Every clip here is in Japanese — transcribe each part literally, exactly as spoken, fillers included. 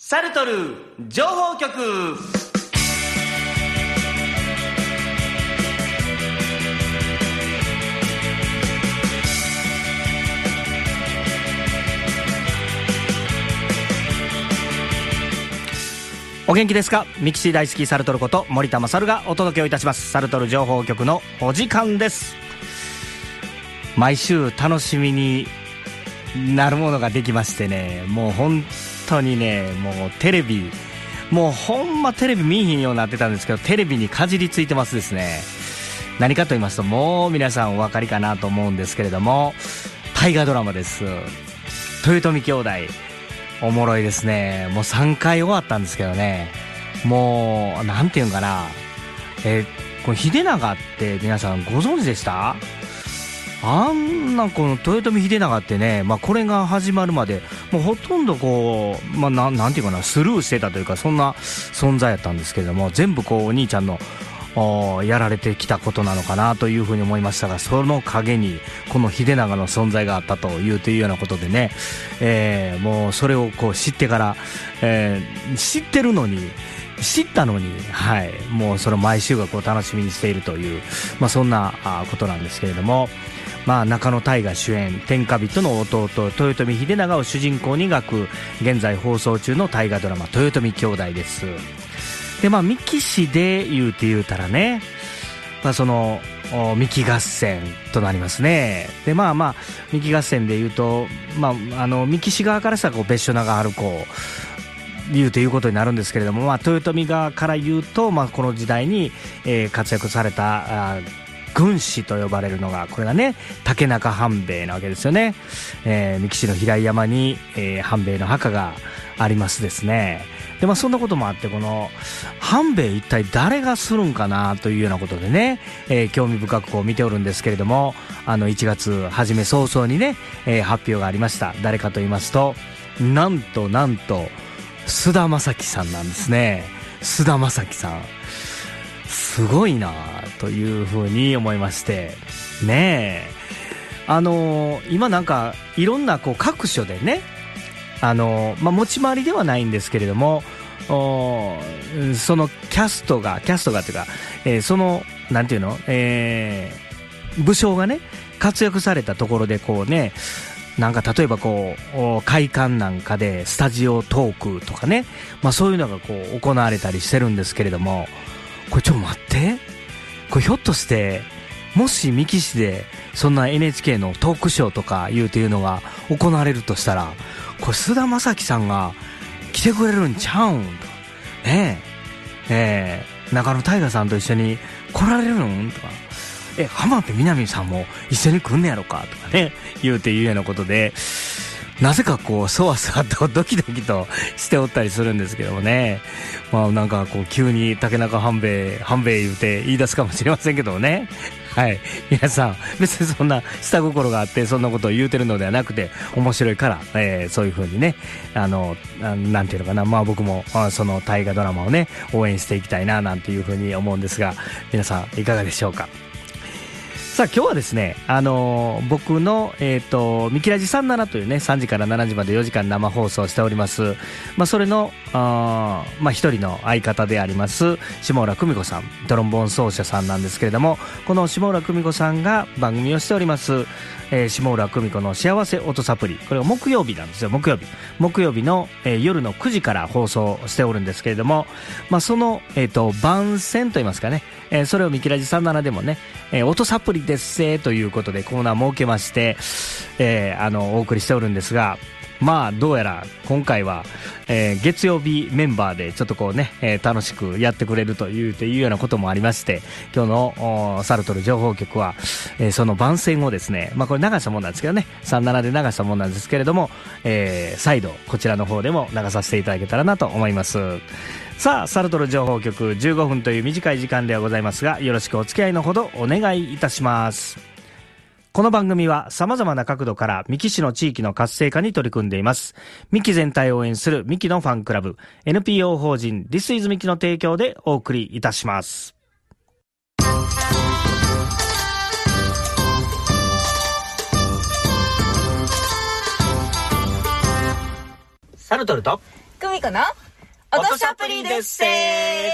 サルトル情報局。お元気ですか。ミキシー大好きサルトルこと森田勝がお届けをいたします。サルトル情報局のお時間です。毎週楽しみになるものができましてね、もう本当にね、もうテレビもうほんまテレビ見えへんようになってたんですけど、テレビにかじりついてますですね。何かと言いますと、もう皆さんお分かりかなと思うんですけれども、大河ドラマです。豊臣兄弟おもろいですね。もうさんかい終わったんですけどね、もうなんていうんかな、えー、この秀長って皆さんご存知でした？あんなこの豊臣秀長ってね、まあ、これが始まるまでもうほとんどこう、まあ、な, なんていうかなスルーしてたというか、そんな存在やったんですけれども、全部こうお兄ちゃんのやられてきたことなのかなというふうに思いましたが、その陰にこの秀長の存在があったというというようなことでね、えー、もうそれをこう知ってから、えー、知ってるのに知ったのに、はい、もうその毎週がこう楽しみにしているという、まあ、そんなことなんですけれども、まあ、中野大河主演、天下人の弟豊臣秀長を主人公に描く現在放送中の大河ドラマ豊臣兄弟です。で、まあ、三木市で言うて言うたらね、まあ、その三木合戦となりますね。で、まあまあ三木合戦で言うと、まあ、あの三木市側からしたらこう別所長春子言うということになるんですけれども、まあ、豊臣側から言うと、まあ、この時代に、えー、活躍されたあ軍師と呼ばれるのが、これがね竹中半兵衛なわけですよね。えー、三木市の平井山に、えー、半兵衛の墓がありますですね。で、まあ、そんなこともあって、この半兵衛一体誰がするんかなというようなことでね、えー、興味深くこう見ておるんですけれども、あのいちがつ初め早々にね、えー、発表がありました。誰かと言いますと、なんとなんと菅田将暉さんなんですね。菅田将暉さんすごいなというふうに思いましてね。えあのー、今なんかいろんなこう各所でね、あのーまあ、持ち回りではないんですけれども、そのキャストがキャストがというか、えー、そのなんていうの、えー、武将がね活躍されたところでこうね、なんか例えばこう会館なんかでスタジオトークとかね、まあ、そういうのがこう行われたりしてるんですけれども、これちょっと待って、これひょっとしてもし三木市でそんな エヌエイチケー のトークショーとかいうというのが行われるとしたら、これ菅田将暉さんが来てくれるんちゃうんとねえ、えー、中野大河さんと一緒に来られるんとか、え浜辺美波さんも一緒に来んねやろかとかね言うていうようなことで、なぜかこうそわそわとドキドキとしておったりするんですけどもね。まあなんかこう急に竹中半兵衛半兵衛言うて言い出すかもしれませんけどもね。はい、皆さん別にそんな下心があってそんなことを言うてるのではなくて、面白いから、えー、そういう風にね、あのなんていうのかな、まあ僕もその大河ドラマをね応援していきたいななんていう風に思うんですが、皆さんいかがでしょうか。さあ今日はですね、あのー、僕の、えーと、ミキラジさんじゅうななというねさんじからしちじまでよじかん生放送しております。まあ、それのあ、まあ、一人の相方であります下浦久美子さん、トロンボーン奏者さんなんですけれども、この下浦久美子さんが番組をしております、えー、下浦久美子の幸せ音サプリ、これが木曜日なんですよ。木曜日木曜日の、えー、夜のくじから放送しておるんですけれども、まあ、その、えーと、番宣といいますかね、えー、それをミキラジさんじゅうななでもね、えー、音サプリですせということでコーナー設けまして、えー、あのお送りしておるんですが、まあどうやら今回は、えー、月曜日メンバーでちょっとこうね、えー、楽しくやってくれるというというようなこともありまして、今日のサルトル情報局は、えー、その番宣をですね、まあこれ流したもんなんですけどね、さんじゅうななで流したもんなんですけれども、えー、再度こちらの方でも流させていただけたらなと思います。さあサルトル情報局じゅうごふんという短い時間ではございますが、よろしくお付き合いのほどお願いいたします。この番組は様々な角度から三木市の地域の活性化に取り組んでいます。三木全体を応援する三木のファンクラブ エヌピーオー 法人 This is 三木の提供でお送りいたします。サルトルと久美子の音サプリですせー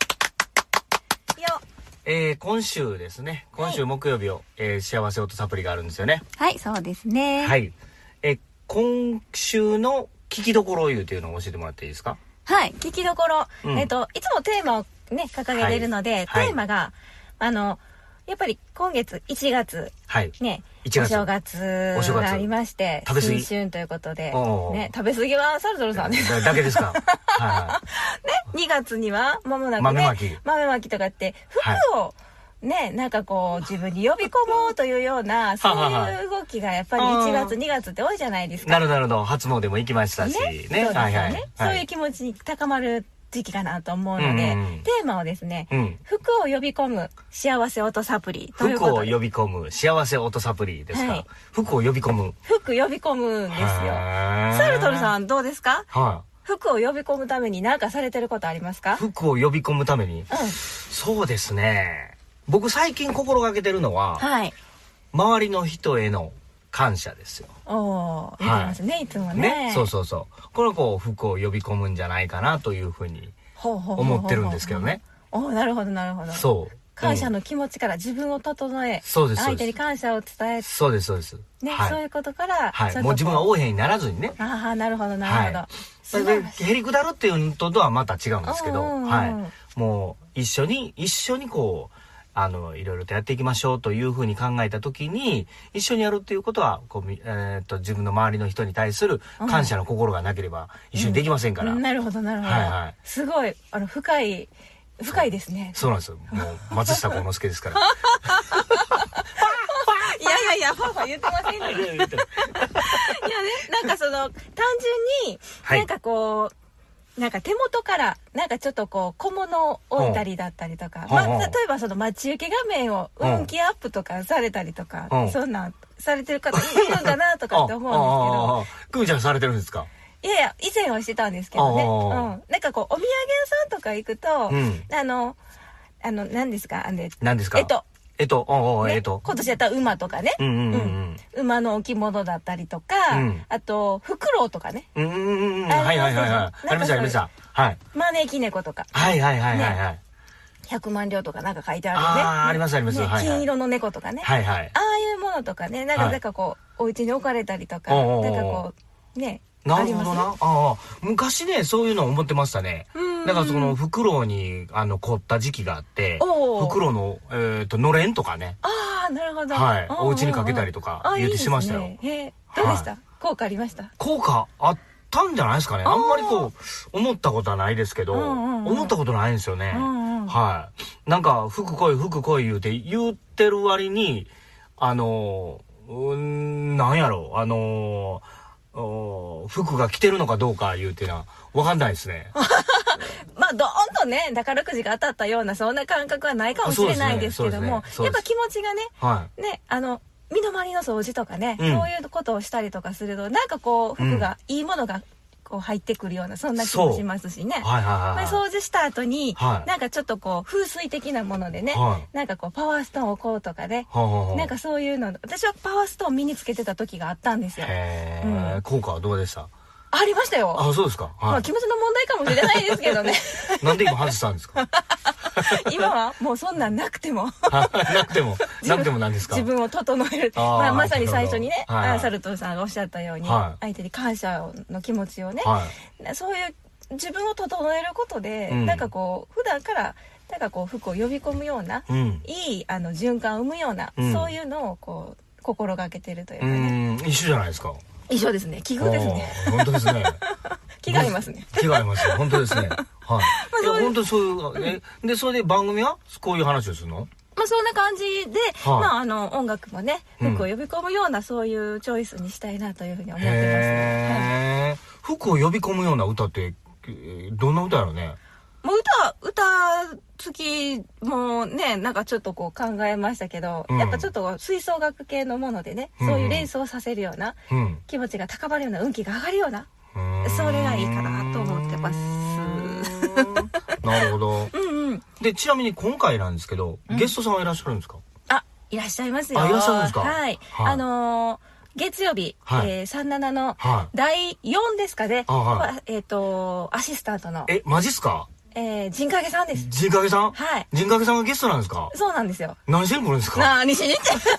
よ。 えー、今週ですね、今週木曜日を、はい、えー、幸せ音サプリがあるんですよね。 はい、そうですね。 はい。えー、今週の聞きどころを言うというのを教えてもらっていいですか？ はい、聞きどころ。うん、えっと、いつもテーマをね、掲げれるので、はい、テーマが、はい、あの、やっぱり今月いちがつ、はい、ね、いちがつお正月がありまして、食べ過ぎ新春ということで、ね、食べ過ぎはサルトルさんです。 だけですか。はい、ね、にがつには間もなくね、 豆まき。 豆まきとかって、服を、はい、ね、なんかこう、自分に呼び込もうというような、そういう動きがやっぱりいちがつ、にがつって多いじゃないですか。 なるほど、なるほど。初詣も行きましたし、ね。 ね。そうですよね。そういう気持ちに高まる時期かなと思うので、うんうん、テーマをですね、うん、服を呼び込む幸せ音サプリということで。 服を呼び込む幸せ音サプリですか、はい、服を呼び込む。 服呼び込むんですよ。サルトルさんどうですか？はい。服を呼び込むために何かされてることありますか？ 服を呼び込むために、うん、そうですね。僕最近心がけてるのは、はい、周りの人への感謝ですよ。 おー、言ってますね、はい、いつもね。 ね、そうそうそう。これこう服を呼び込むんじゃないかなというふうに思ってるんですけどね。 おー、なるほどなるほど。 そう。 感謝の気持ちから自分を整え、 そうです。 相手に感謝を伝え、 そうですそうです。 ね、はい、そういうことから、 はい、もう自分が横柄にならずにね。 ああ、なるほどなるほど。はい、 それでへりくだるっていうのとはまた違うんですけど、はい。もう一緒に一緒にこう。あのいろいろとやっていきましょうというふうに考えた時に一緒にやるっていうことはこう、えー、と自分の周りの人に対する感謝の心がなければ一緒にできませんから、 うんうん、なるほどなるほど、はいはい、すごいあの深い深いですね。 そうなんですよ。もう松下幸之助ですからいやいやいやファンファン言ってませんねいやね、なんかその単純になんかこう、はい、なんか手元からなんかちょっとこう小物を置いたりだったりとか、まあ、例えばその待ち受け画面を運気アップとかされたりとか、そんなんされてる方いるんだなとかって思うんですけど。 久美ちゃんされてるんですか？ いやいや以前はしてたんですけどね、うん、なんかこうお土産屋さんとか行くと、うん、あのあの何ですかあの何ですかえっとえっと、おお、ね、えっと。 今年やったら馬とかね。うんうんうんうん、馬の置物だったりとか、うん、あと、フクロウとかね。 うんうんうん。はいはいはいはい。ありましたありました。はい。 招き猫とか。 はいはいはいはいはい。 ひゃくまん両とかなんか書いてあるね。 ああ、ありますあります。 金色の猫とかね。はいはい。ああいうものとかね、なんかなんかこう、お家に置かれたりとか、なんかこう、ね。 なるほどな。ああ、昔ね、そういうの思ってましたね。だからそのフクロウにあの凝った時期があって、フクロウのえっとのれんとかね。 ああ、なるほど。 はい。お家にかけたりとか言ってしましたよ。 へえ、どうでした？効果ありました？ 効果あったんじゃないですかね。あんまりこう思ったことはないですけど、思ったことないんですよね。はい。なんか服来い服来い言うて言ってる割にあのなんやろあの。服が着てるのかどうかいうていうのは分かんないですねまあどんとね宝くじが当たったようなそんな感覚はないかもしれないですけども、ねね、やっぱ気持ちがね、はい、ねあの身の回りの掃除とかね、うん、そういうことをしたりとかするとなんかこう服が、うん、いいものがこう入ってくるようなそんな気もしますしね、はいはいはい、掃除した後に、はい、なんかちょっとこう風水的なものでね、はい、なんかこうパワーストーンを置こうとかね、はい、なんかそういうの私はパワーストーン身につけてた時があったんですよ。 へー、うん、効果はどうでした？ ありましたよ。 あ、そうですか。はい、 まあ気持ちの問題かもしれないですけどねなんで今外したんですか？ 今はもうそんなんなくてもなくてもなくてもなんですか？ 自分を整える、まあ、まさに最初にね、はいはい、サルトルさんがおっしゃったように、はい、相手に感謝の気持ちをね、はい、そういう自分を整えることで、うん、なんかこう普段からなんかこう服を呼び込むような、うん、いいあの循環を生むような、うん、そういうのをこう心がけてるというかね。 うん、一緒じゃないですか。 一緒ですね。奇遇ですね。 本当ですね。 気が合いますね。 気が合いますよ。本当ですね。はい。本当そういうえでそれで番組はこういう話をするの？ まあそんな感じで、はい、まああの音楽もね服を呼び込むような、うん、そういうチョイスにしたいなというふうに思ってますね。 はい、服を呼び込むような歌ってどんな歌やろね？ もう歌歌好きもねなんかちょっとこう考えましたけど、うん、やっぱちょっと吹奏楽系のものでね、うん、そういう連想させるような、うん、気持ちが高まるような運気が上がるような、うん、それがいいかなと思ってます。 なるほど。うんうん。でちなみに今回なんですけど、うん、ゲストさんはいらっしゃるんですか？ あ、いらっしゃいますよ。 あ、いらっしゃるんですか？ はい。はい、あのー月曜日、 はい、 えー、さんじゅうななのだいよんですかね、はい、えっ、ー、とアシスタントのえマジっすか？ えー、陣影さんです。 陣影さん？ はい。 陣影さんがゲストなんですか？ そうなんですよ。 何しに来るんですか？ 何しにってそんな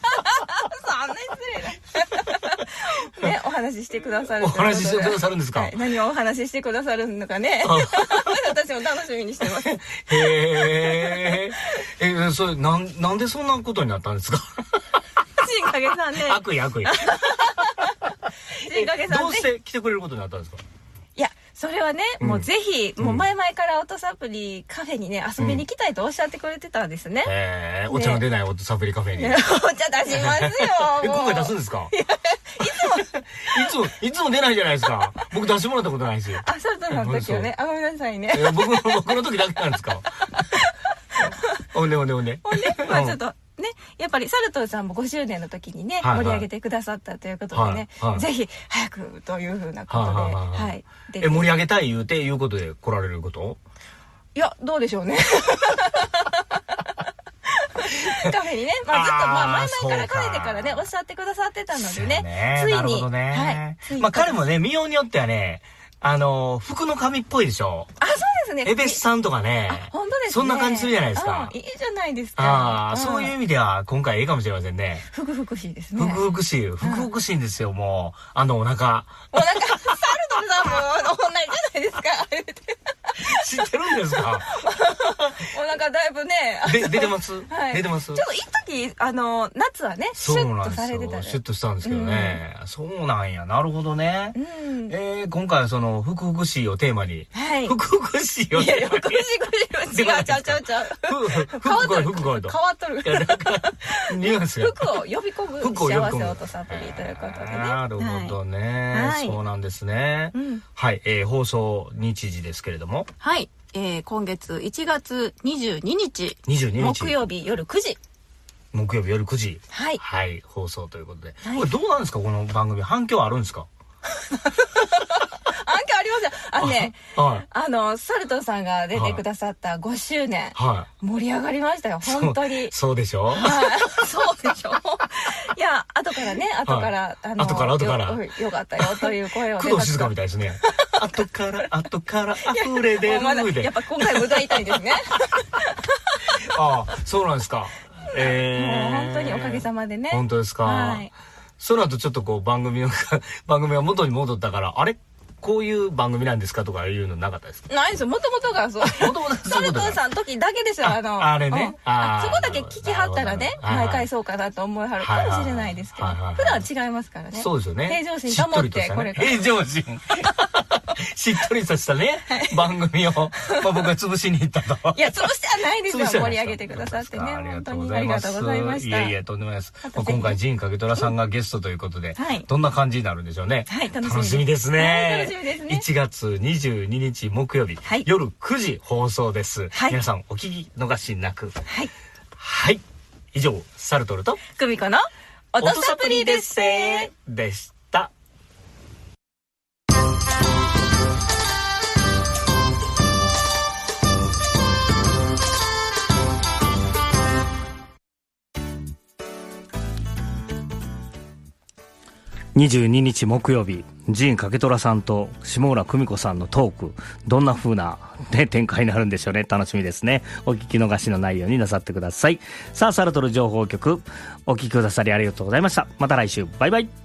失礼なね、お話ししてくださるお話ししてくださるんですか？ はい、何をお話ししてくださるのかね私も楽しみにしてますへええそれなんなんでそんなことになったんですか？ 陣影さんね悪意悪意陣影さんどうして来てくれることになったんですか？ いやそれはね、うん、もうぜひ、もう前々から音サプリカフェにね遊びに行きたいとおっしゃってくれてたんですね。 へ、うん、お茶の出ない音サプリカフェに。 お茶出しますよ。 え、今回出すんですか？いつもいつもいつも出ないじゃないですか。僕出してもらったことないですよ。 あ、そうそうの時はね。あ、ごめんなさいね。 僕僕の時だけなんですか？おねおねおね。 おね、まあちょっと。ね、やっぱりサルトルさんもごしゅうねんの時にね、はいはい、盛り上げてくださったということでね、はいはい、ぜひ早くというふうなことで、はいはいはい、 え盛り上げたい言うていうことで来られること？ いやどうでしょうねカフェにね、まあ、ずっとまあ前々からかねてからねおっしゃってくださってたのでね、ねついに、 ね、はい、まあ彼もね見ようによってはねあの服の髪っぽいでしょ。 あ、そうですね。 エベスさんとかね。 本当ですね。 そんな感じするじゃないですか。 いいじゃないですか。 ああ、そういう意味では今回いいかもしれませんね。 ふくふくしいですね。 ふくふくしい。ふくふくしいんですよ、もう。あのお腹。 お腹、サルトルさんも同じじゃないですか。 知ってるんですか？ お腹だいぶね。 で出てます？はい。出てます？ちょっと一時あの夏はね、シュッとされてたね。 シュッとしたんですけどね。そうなんや。なるほどね。え今回はそのふくふくしいをテーマに。はい。ふくふくしいをテーマに。いや、ふくふくしい違う、ちゃうちゃうちゃう。 服が服が服が変わっとる。 いや、だから、ニュアンスが。 服を呼び込む幸せ音サプリということでね。 なるほどね。そうなんですね。はい。え放送日時ですけれども。 はい。えー、今月いちがつにじゅうににち。 にじゅうににち。 木曜日夜くじ。 木曜日夜くじ。 はい。 はい。放送ということで。これどうなんですかこの番組。反響あるんですか？ 反響ありますよ。あのね、はい、あのサルトさんが出てくださったごしゅうねん、はい、盛り上がりましたよ本当に。 そ, そうでしょ。 はい、そうでしょ。いや後からね後から、はい、あの後から後からよ, よかったよという声を工藤静香みたいですね。後から後から溢れ出るまだやっぱ今回も歌いたいですね。 ああそうなんですか。えー、もう本当におかげさまでね。 本当ですか。はい。その後ちょっとこう番組の番組が元に戻ったからあれこういう番組なんですかとかいうのなかったですか？ ないですよ。もともとがそう。もともとサルトさんの時だけですよ。あのあれね。 あそこだけ聞きはったらね毎回そうかなと思いはるかもしれないですけど普段は違いますからね。 そうですよね。 平常心保ってこれから。 平常心。しっとりとしたね番組をまあ僕は潰しに行ったと。 いや潰してはないですよ。盛り上げてくださってね本当にありがとうございました。 いやいやとんでもないです。今回陣影虎さんがゲストということでどんな感じになるんでしょうね。 はい楽しみですね。 楽しみですね。 いちがつにじゅうににち木曜日夜くじ放送です。皆さんお聞き逃しなく。はいはい以上サルトルと久美子の音サプリですでした。にじゅうににち木曜日陣影虎さんと下村久美子さんのトークどんな風な、ね、展開になるんでしょうね。楽しみですね。お聞き逃しのないようになさってください。さあサルトル情報局お聞きくださりありがとうございました。また来週バイバイ。